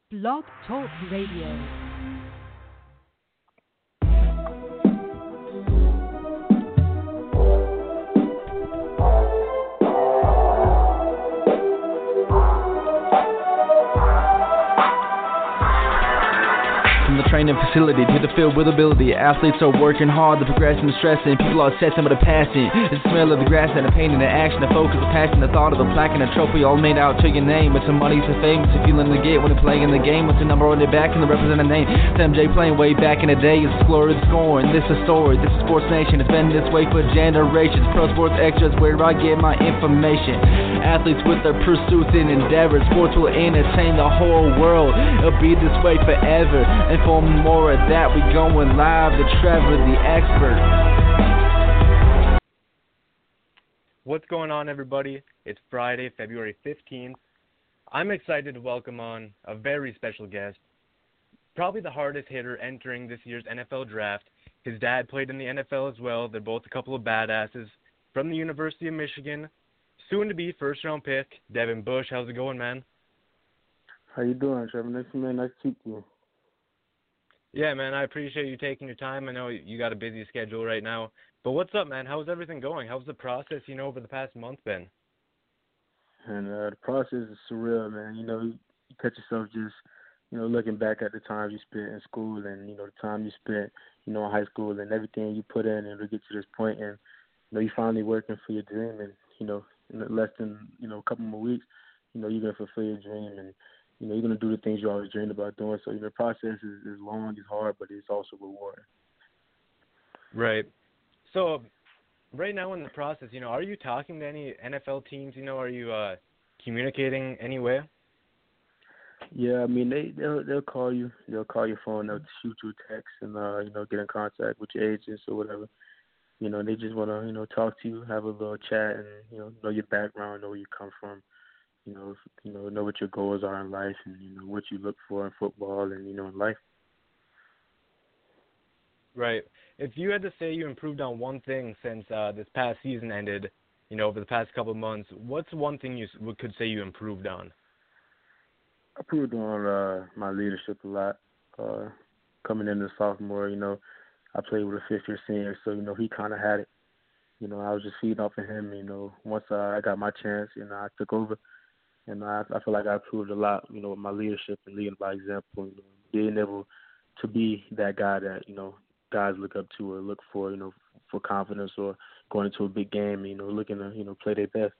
Blog Talk Radio. From the training facility to the field with ability, athletes are working hard, the progression is stressing, people are obsessing with the passion. The smell of the grass and the pain and the action, the focus, the passion, the thought of the plaque and the trophy all made out to your name. It's some money, some fame, it's a feeling to get when you're playing the game. What's the number on your back and the representative name? It's MJ playing way back in the day, it's glory, it's scoring. This is story, this is Sports Nation. It's been this way for generations. Pro Sports Extras, where I get my information. Athletes with their pursuits and endeavors, sports will entertain the whole world. It'll be this way forever. And for more of that, we going live to Trevor, the expert. What's going on, everybody? It's Friday, February 15th. I'm excited to welcome on a very special guest, probably the hardest hitter entering this year's NFL draft. His dad played in the NFL as well. They're both a couple of badasses from the University of Michigan. Soon to be first-round pick, Devin Bush. How's it going, man? How you doing, Trevor? Nice to meet you. Yeah, man, I appreciate you taking your time. I know you got a busy schedule right now. But what's up, man? How's everything going? How's the process, over the past month been? And the process is surreal, man. You catch yourself just, looking back at the time you spent in school and, the time you spent, in high school and everything you put in to get to this point. And, you finally working for your dream and, in less than, a couple more weeks, you're going to fulfill your dream and, you're going to do the things you always dreamed about doing. So, the process is long, it's hard, but it's also rewarding. Right. So, right now in the process, are you talking to any NFL teams? Are you communicating anyway? Yeah, I mean, they'll call you. They'll call your phone. They'll shoot you a text and, get in contact with your agents or whatever. They just want to, talk to you, have a little chat and, know your background, know where you come from. Know what your goals are in life and, what you look for in football and, in life. Right. If you had to say you improved on one thing since this past season ended, over the past couple of months, what's one thing you could say you improved on? I improved on my leadership a lot. Coming into sophomore, I played with a fifth-year senior, so, he kind of had it. I was just feeding off of him, once I got my chance, I took over. And I feel like I improved a lot, with my leadership and leading by example, being able to be that guy that, guys look up to or look for, for confidence or going into a big game, looking to, play their best.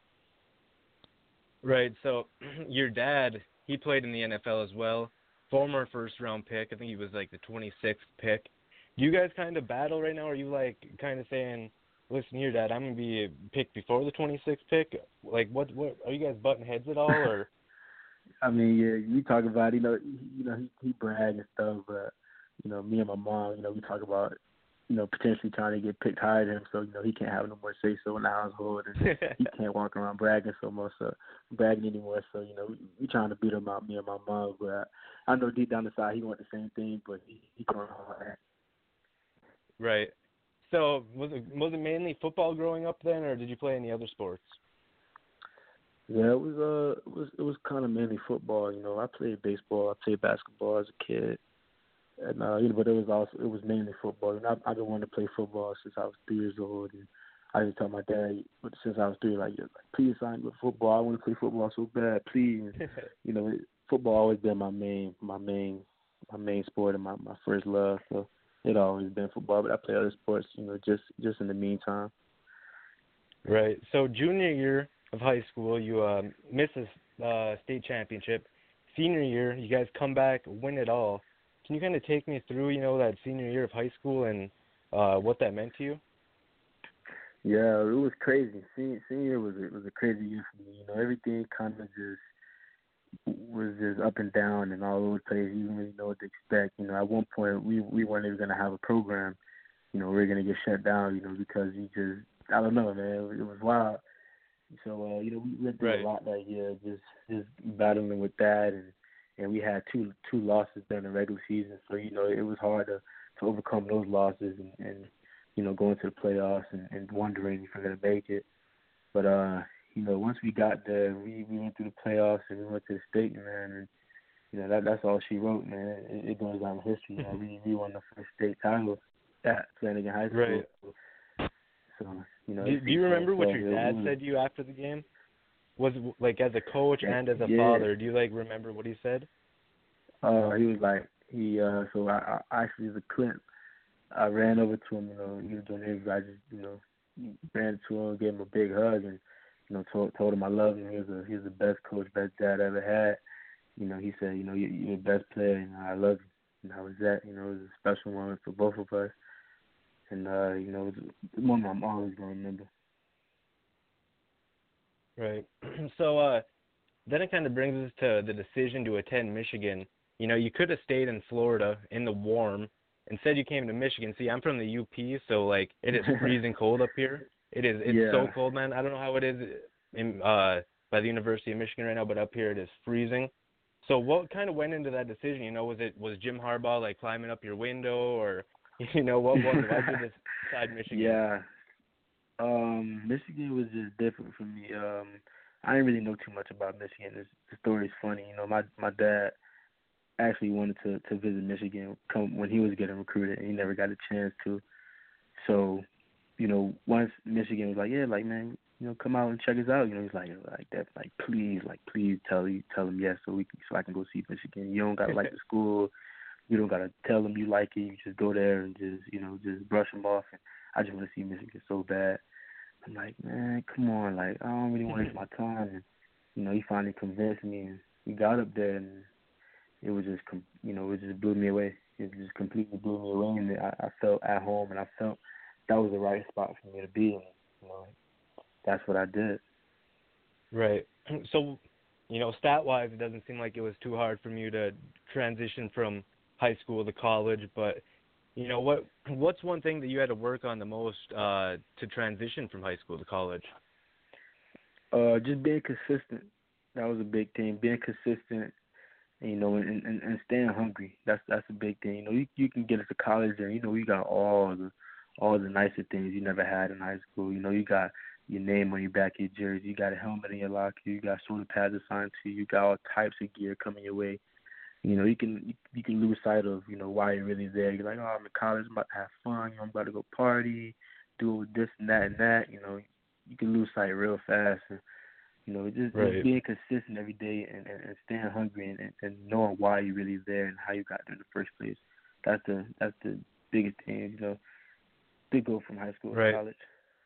Right. So your dad, he played in the NFL as well, former first-round pick. I think he was like the 26th pick. Do you guys kind of battle right now? Are you like kind of saying, listen here, Dad, I'm going to be picked before the 26th pick? Like, what are you guys butting heads at all? Or? I mean, yeah, we talk about, he brag and stuff, but, me and my mom, we talk about, potentially trying to get picked higher than him, so, he can't have no more say-so in the household, and he can't walk around bragging bragging anymore, so, we trying to beat him out, me and my mom, but I know deep down inside he want the same thing, but he going hard. Right. So was it mainly football growing up then, or did you play any other sports? Yeah, it was kind of mainly football. I played baseball, I played basketball as a kid, and but it was mainly football. I've been wanting to play football since I was 3 years old, and I used to tell my dad since I was 3, like please sign me with football. I want to play football so bad, please. And, football always been my main sport and my first love. So. It always been football, but I play other sports, just in the meantime. Right. So junior year of high school, you miss a state championship. Senior year, you guys come back, win it all. Can you kind of take me through, that senior year of high school and what that meant to you? Yeah, it was crazy. Senior year was a crazy year for me. Everything kind of was just up and down and all over the place. You didn't really know what to expect. At one point we weren't even gonna have a program. We were gonna get shut down. Because I don't know, man. It was wild. So we went through a lot that year, just battling with that, and we had two losses during the regular season. So it was hard to overcome those losses and go into the playoffs and wondering if we're gonna make it. But once we got there, we went through the playoffs and we went to the state, man, and that's all she wrote, man. It goes down in history. We won the first state title at Flanagan High School. Right. So, Do you remember what your dad said to you after the game? Was like as a coach and as a father, do you like remember what he said? He was like so I actually the clip. I ran over to him, he was doing the interview. I just, ran to him, gave him a big hug, and told him I love him. He was the best coach, best dad I ever had. He said, you're the best player, and I love you. And that was that. It was a special moment for both of us. And, it was a moment I'm always going to remember. Right. So then it kind of brings us to the decision to attend Michigan. You could have stayed in Florida in the warm. Instead, you came to Michigan. See, I'm from the UP, so, like, it is freezing cold up here. It's so cold, man. I don't know how it is by the University of Michigan right now, but up here it is freezing. So what kind of went into that decision? Was Jim Harbaugh, like, climbing up your window, or, what was it? Why did you decide Michigan? Yeah. Michigan was just different for me. I didn't really know too much about Michigan. The story's funny. My dad actually wanted to visit Michigan when he was getting recruited, and he never got a chance to. So, once Michigan was like, yeah, like, man, come out and check us out. He's like that, please tell him yes, so I can go see Michigan. You don't gotta like the school. You don't gotta tell them you like it. You just go there and just brush them off. And I just want to see Michigan so bad. I'm like, man, come on, like, I don't really want to waste my time. And he finally convinced me, and we got up there, and it was just, it just blew me away. It just completely blew me away, and I felt at home, and I felt that was the right spot for me to be in. That's what I did. Right. So, stat-wise, it doesn't seem like it was too hard for you to transition from high school to college, but, what's one thing that you had to work on the most to transition from high school to college? Just being consistent. That was a big thing. Being consistent, and staying hungry. That's a big thing. You can get into college and you got all the nicer things you never had in high school. You got your name on your back of your jersey. You got a helmet in your locker. You got shoulder pads assigned to you. You got all types of gear coming your way. You can lose sight of why you're really there. You're like, oh, I'm in college. I'm about to have fun. I'm about to go party, do this and that and that. You can lose sight real fast. And, just being consistent every day and staying hungry and knowing why you're really there and how you got there in the first place. That's the biggest thing, big goal from high school to college.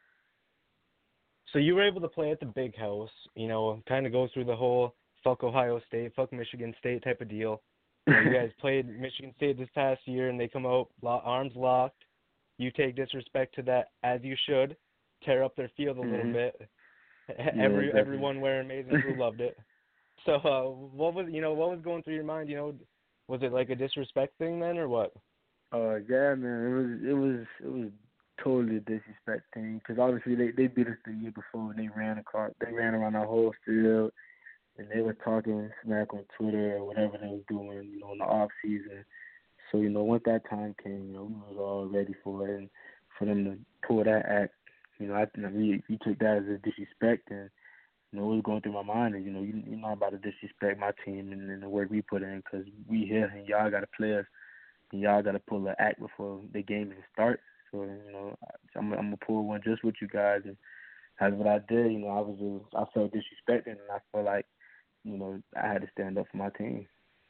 So you were able to play at the big house, kind of go through the whole fuck Ohio State, fuck Michigan State type of deal. You guys played Michigan State this past year, and they come out arms locked. You take disrespect to that, as you should, tear up their field a little bit. Everyone wearing Amazing Blue loved it. So what was going through your mind? Was it like a disrespect thing then, or what? Yeah, man, it was totally a disrespect thing, because obviously they beat us the year before, and they ran around our whole field, and they were talking smack on Twitter or whatever they was doing, in the off season. So once that time came, we was all ready for it, and for them to pull that act, I think you took that as a disrespect, and what was going through my mind is, you're not about to disrespect my team and the work we put in, because we here and y'all got to play us, and y'all got to pull an act before the game even starts. So I'm gonna pull one just with you guys, and that's what I did. I felt disrespected, and I felt like I had to stand up for my team.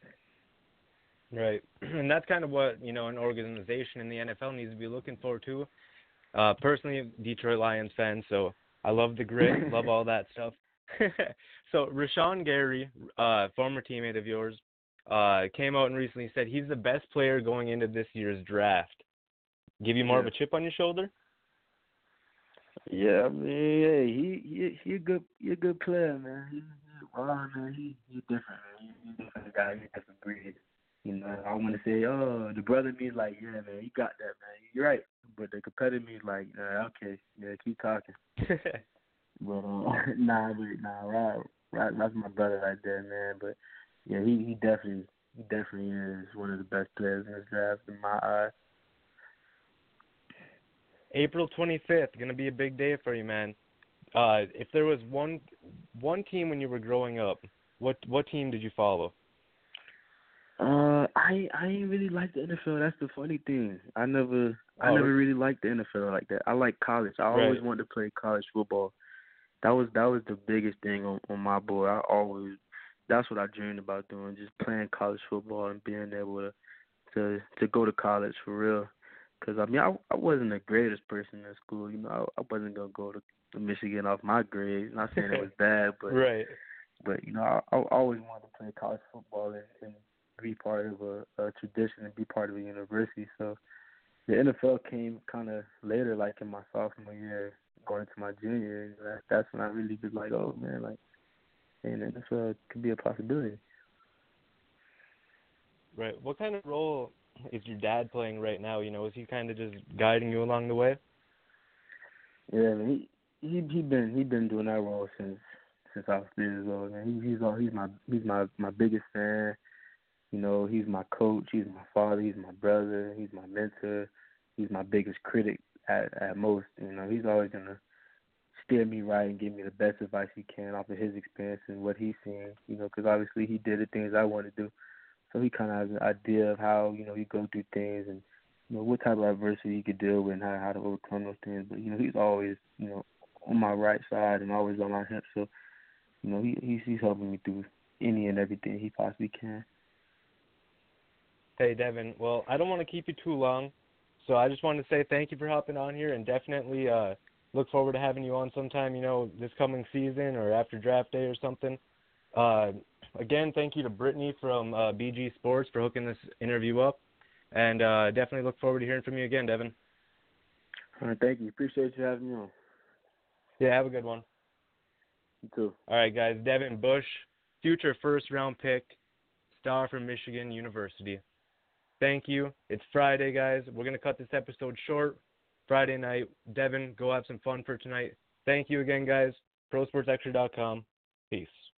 Right, and that's kind of what an organization in the NFL needs to be looking for too. Personally, Detroit Lions fan, so I love the grit, love all that stuff. So Rashawn Gary, former teammate of yours, came out and recently said he's the best player going into this year's draft. Give you more of a chip on your shoulder? Yeah, I mean, he a good player, man. He's different, man. He's a different guy. He's a different breed. I want to say, the brother me is like, yeah, man, you got that, man. You're right. But the competitor me is like, okay, yeah, keep talking. But right, that's my brother right there, man. But yeah, he definitely is one of the best players in this draft in my eyes. April 25th, going to be a big day for you, man. If there was one team when you were growing up, what team did you follow? I ain't really like the NFL. That's the funny thing. I never really liked the NFL like that. I like college. I always wanted to play college football. That was the biggest thing on my board. That's what I dreamed about doing, just playing college football and being able to go to college for real. Because I mean, I wasn't the greatest person in school. You know, I wasn't gonna go to Michigan off my grades. Not saying it was bad, but But you know, I always wanted to play college football and be part of a tradition and be part of a university. So the NFL came kind of later, like in my sophomore year, going into my junior year. That's when I really was like, oh man, like, and the NFL could be a possibility. Right. What kind of role is your dad playing right now? You know, is he kind of just guiding you along the way? Yeah, I mean, he been doing that role since I was 3 years old. Man, he's my biggest fan. You know, he's my coach. He's my father. He's my brother. He's my mentor. He's my biggest critic at most. You know, he's always gonna steer me right and give me the best advice he can off of his experience and what he's seen. You know, because obviously he did the things I want to do, so he kind of has an idea of how you go through things and what type of adversity you could deal with and how to overcome those things. But he's always on my right side and always on my hip. So he's helping me through any and everything he possibly can. Hey, Devin, well, I don't want to keep you too long, so I just wanted to say thank you for hopping on here and definitely look forward to having you on sometime, this coming season or after draft day or something. Again, thank you to Brittany from BG Sports for hooking this interview up, and definitely look forward to hearing from you again, Devin. All right, thank you. Appreciate you having me on. Yeah, have a good one. You too. All right, guys, Devin Bush, future first-round pick, star from Michigan University. Thank you. It's Friday, guys. We're going to cut this episode short. Friday night. Devin, go have some fun for tonight. Thank you again, guys. ProSportsExtra.com. Peace.